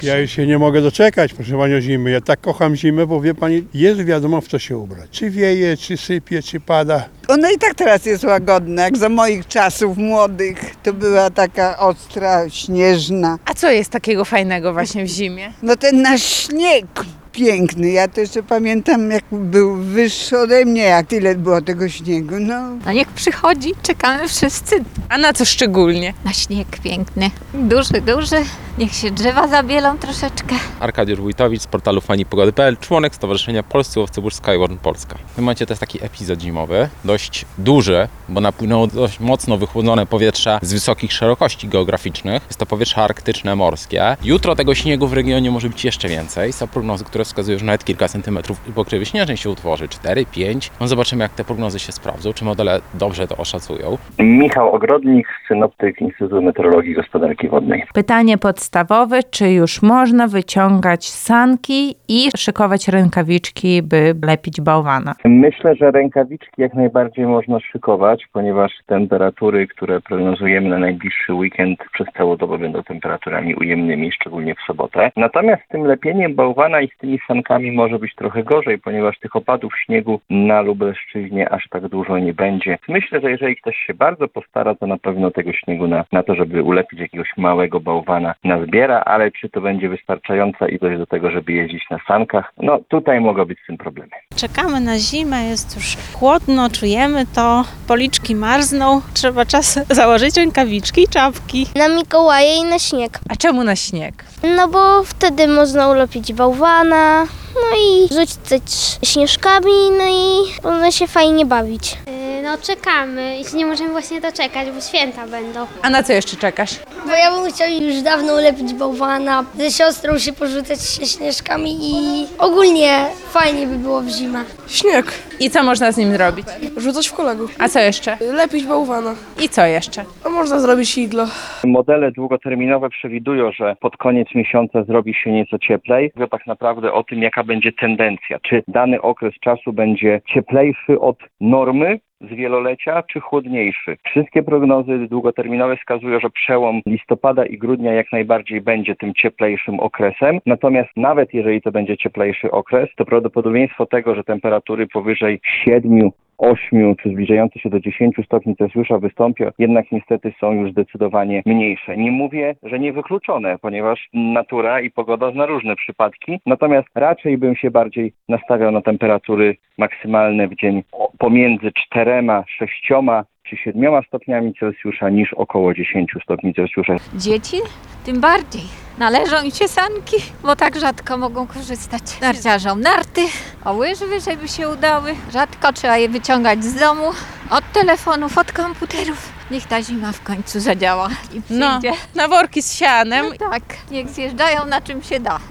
Ja już się nie mogę doczekać, proszę Panią, zimy. Ja tak kocham zimę, bo wie Pani, jest wiadomo w co się ubrać. Czy wieje, czy sypie, czy pada. Ona i tak teraz jest łagodna, jak za moich czasów młodych. To była taka ostra, śnieżna. A co jest takiego fajnego właśnie w zimie? No ten nasz śnieg piękny. Ja to jeszcze pamiętam, jak był wyższy ode mnie, jak tyle było tego śniegu. No niech przychodzi, czekamy wszyscy A na co szczególnie? na śnieg piękny. Duży, duży, niech się drzewa zabielą troszeczkę. Arkadiusz Wójtowicz z portalu fanipogody.pl, członek Stowarzyszenia Polscy Łowcy Burz Skyward Polska. W tym momencie to jest taki epizod zimowy, dość duży, bo napłynęło dość mocno wychłodzone powietrze z wysokich szerokości geograficznych. Jest to powietrze arktyczne, morskie. Jutro tego śniegu w regionie może być jeszcze więcej. Są prognozy, które wskazują, że nawet kilka centymetrów pokrywy śnieżnej się utworzy, 4, 5. No zobaczymy, jak te prognozy się sprawdzą, czy modele dobrze to oszacują. Michał Ogrodnik, synoptyk Instytutu Meteorologii i Gospodarki Wodnej. Pytanie podstawowe, czy już można wyciągać sanki i szykować rękawiczki, by lepić bałwana? Myślę, że rękawiczki jak najbardziej można szykować, ponieważ temperatury, które prognozujemy na najbliższy weekend przez całodobę będą temperaturami ujemnymi, szczególnie w sobotę. Natomiast z tym lepieniem bałwana i z tymi sankami może być trochę gorzej, ponieważ tych opadów śniegu na Lubelszczyźnie aż tak dużo nie będzie. Myślę, że jeżeli ktoś się bardzo postara, to na pewno tego śniegu na to, żeby ulepić jakiegoś małego bałwana nazbiera, ale czy to będzie wystarczająca ilość do tego, żeby jeździć na sankach? No tutaj mogą być z tym problemy. Czekamy na zimę, jest już chłodno, czujemy to, policzki marzną, trzeba czas założyć rękawiczki i czapki. Na Mikołaja i na śnieg. A czemu na śnieg? No bo wtedy można ulepić bałwana, no i rzucić śnieżkami, no i można się fajnie bawić. No czekamy i się nie możemy właśnie doczekać, bo święta będą. A na co jeszcze czekasz? Bo ja bym chciał już dawno ulepić bałwana, ze siostrą się porzucać śnieżkami i ogólnie fajnie by było w zimę. Śnieg. I co można z nim zrobić? Rzucać w kolegów. A co jeszcze? Lepić bałwana. I co jeszcze? A można zrobić iglo. Modele długoterminowe przewidują, że pod koniec miesiąca zrobi się nieco cieplej. Mówię tak naprawdę o tym, jaka będzie tendencja. Czy dany okres czasu będzie cieplejszy od normy z wielolecia, czy chłodniejszy. Wszystkie prognozy długoterminowe wskazują, że przełom listopada i grudnia jak najbardziej będzie tym cieplejszym okresem. Natomiast nawet jeżeli to będzie cieplejszy okres, to prawdopodobieństwo tego, że temperatury powyżej 7, 8 czy zbliżające się do 10 stopni Celsjusza wystąpią, jednak niestety są już zdecydowanie mniejsze. Nie mówię, że niewykluczone, ponieważ natura i pogoda zna różne przypadki, natomiast raczej bym się bardziej nastawiał na temperatury maksymalne w dzień pomiędzy 4, 6 czy 7 stopniami Celsjusza niż około 10 stopni Celsjusza. Dzieci tym bardziej. Należą im się sanki, bo tak rzadko mogą korzystać. Narciarzom narty, o łyżwy, żeby się udały. Rzadko trzeba je wyciągać z domu, od telefonów, od komputerów. Niech ta zima w końcu zadziała i No, przyjdzie. na worki z sianem. Tak, niech zjeżdżają na czym się da.